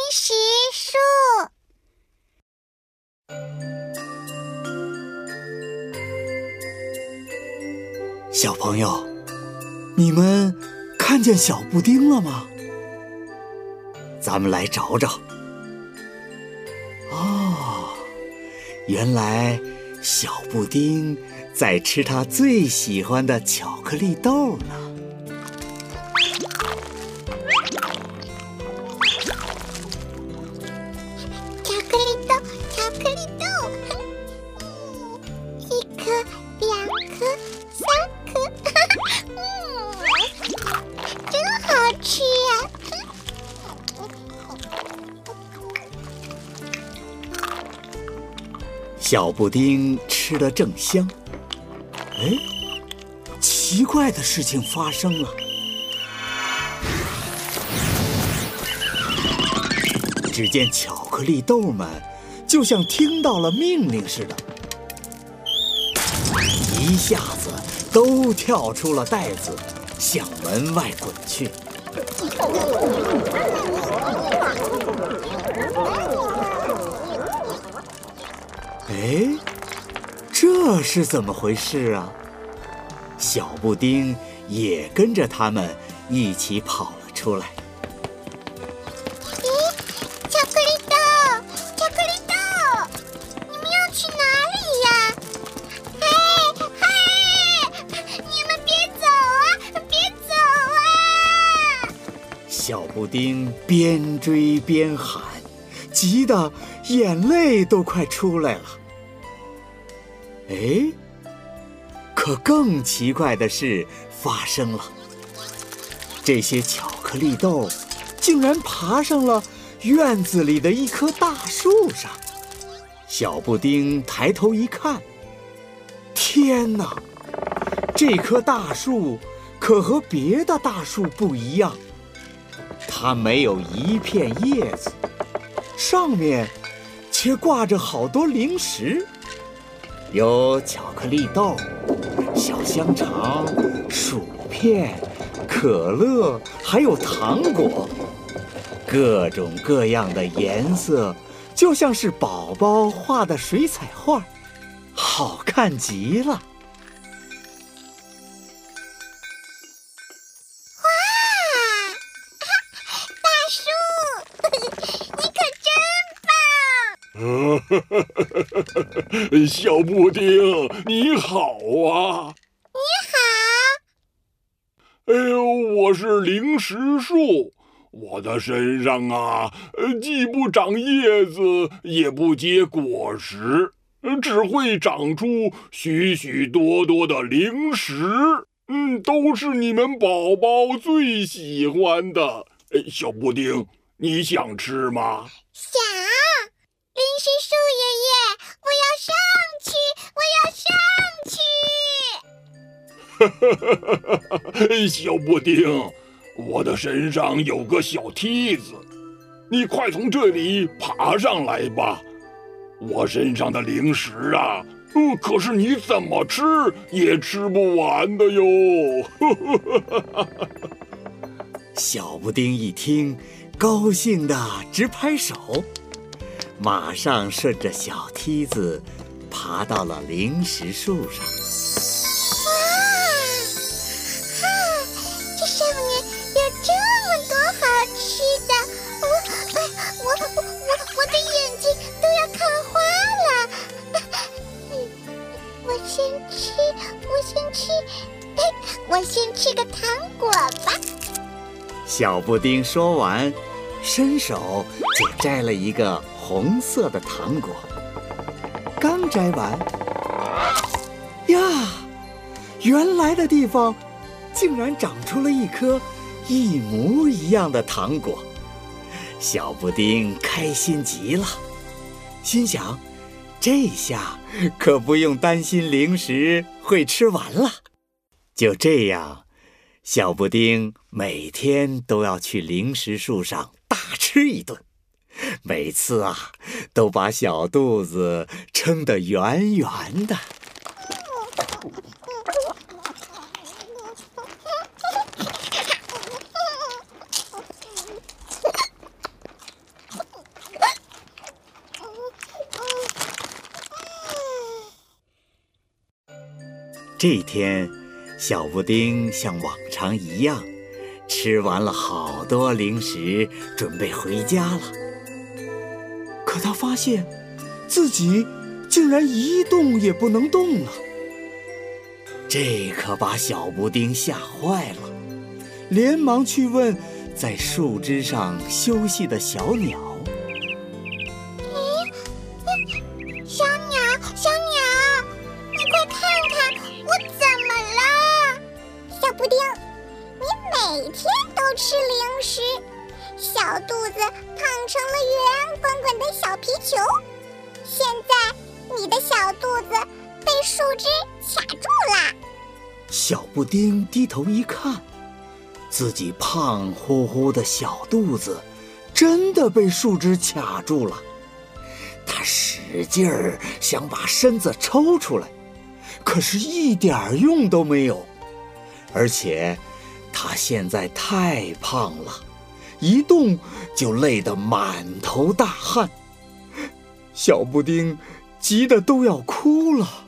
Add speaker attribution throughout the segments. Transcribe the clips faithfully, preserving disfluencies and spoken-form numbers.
Speaker 1: 食树。
Speaker 2: 小朋友，你们看见小布丁了吗？咱们来找找。哦，原来小布丁在吃他最喜欢的巧克力豆呢。
Speaker 1: 巧克力豆，巧克力豆，一颗，两颗，三颗，嗯，真好吃呀！
Speaker 2: 小布丁吃得正香，哎，奇怪的事情发生了。只见巧克力豆们就像听到了命令似的，一下子都跳出了袋子，向门外滚去。哎，这是怎么回事啊？小布丁也跟着他们一起跑了出来。
Speaker 1: 咦，巧克力豆，巧克力豆，你们要去哪里呀？嘿，嘿，你们别走啊，别走啊！
Speaker 2: 小布丁边追边喊，急得眼泪都快出来了。哎，可更奇怪的事发生了，这些巧克力豆竟然爬上了院子里的一棵大树上。小布丁抬头一看，天哪，这棵大树可和别的大树不一样，它没有一片叶子，上面却挂着好多零食，有巧克力豆、小香肠、薯片、可乐，还有糖果，各种各样的颜色，就像是宝宝画的水彩画，好看极了。
Speaker 3: 小布丁，你好啊！
Speaker 1: 你好。
Speaker 3: 哎呦，我是零食树，我的身上啊，既不长叶子，也不结果实，只会长出许许多多的零食。嗯，都是你们宝宝最喜欢的。哎，小布丁，你想吃吗？
Speaker 1: 想。零食树爷爷，我要上去，我要上去！
Speaker 3: 小布丁，我的身上有个小梯子，你快从这里爬上来吧。我身上的零食啊，嗯，可是你怎么吃也吃不完的哟。
Speaker 2: 小布丁一听，高兴得直拍手。马上顺着小梯子爬到了零食树上。
Speaker 1: 哇，啊，这上面有这么多好吃的，我我我我我的眼睛都要看花了。我先吃，我先吃，我先吃个糖果吧。
Speaker 2: 小布丁说完，伸手就摘了一个红色的糖果，刚摘完，呀，原来的地方竟然长出了一颗一模一样的糖果。小布丁开心极了，心想，这下可不用担心零食会吃完了。就这样，小布丁每天都要去零食树上大吃一顿，每次啊，都把小肚子撑得圆圆的。 这天，小布丁像往常一样，吃完了好多零食，准备回家了。可他发现自己竟然一动也不能动了，这可把小布丁吓坏了，连忙去问在树枝上休息的小鸟。
Speaker 1: 小鸟，小鸟，你快看看我怎么了？小布丁，你每天都吃零食，小肚子胖成了圆滚滚的小皮球，现在你的小肚子被树枝卡住了。
Speaker 2: 小布丁低头一看，自己胖乎乎的小肚子真的被树枝卡住了。他使劲儿想把身子抽出来，可是一点用都没有。而且他现在太胖了，一动就累得满头大汗。小布丁急得都要哭了。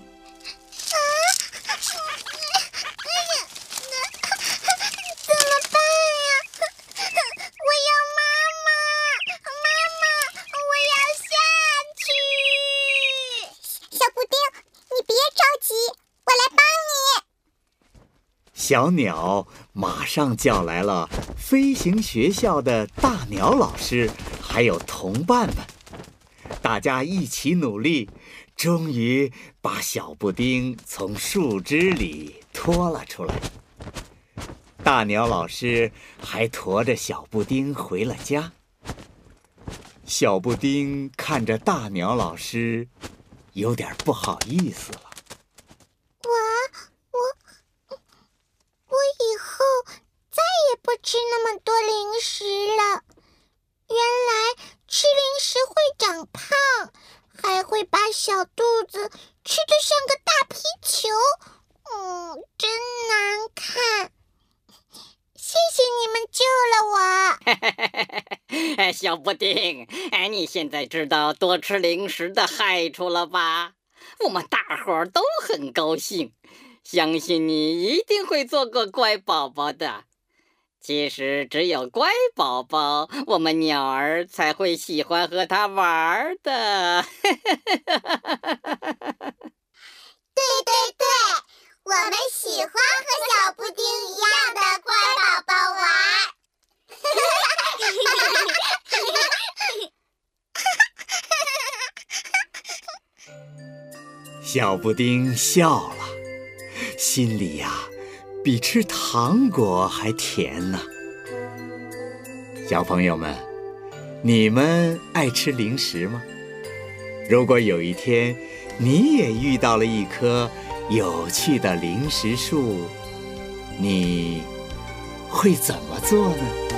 Speaker 2: 小鸟马上叫来了飞行学校的大鸟老师，还有同伴们，大家一起努力，终于把小布丁从树枝里拖了出来。大鸟老师还驮着小布丁回了家。小布丁看着大鸟老师，有点不好意思了。
Speaker 1: 以后再也不吃那么多零食了。原来吃零食会长胖，还会把小肚子吃得像个大皮球。嗯，真难看。谢谢你们救了
Speaker 4: 我。小布丁，你现在知道多吃零食的害处了吧？我们大伙儿都很高兴。相信你一定会做个乖宝宝的。其实只有乖宝宝，我们鸟儿才会喜欢和它玩的。
Speaker 1: 对对对，我们喜欢和小布丁一样的乖宝宝玩。
Speaker 2: 小布丁笑了，心里呀，比吃糖果还甜呢。小朋友们，你们爱吃零食吗？如果有一天你也遇到了一棵有趣的零食树，你会怎么做呢？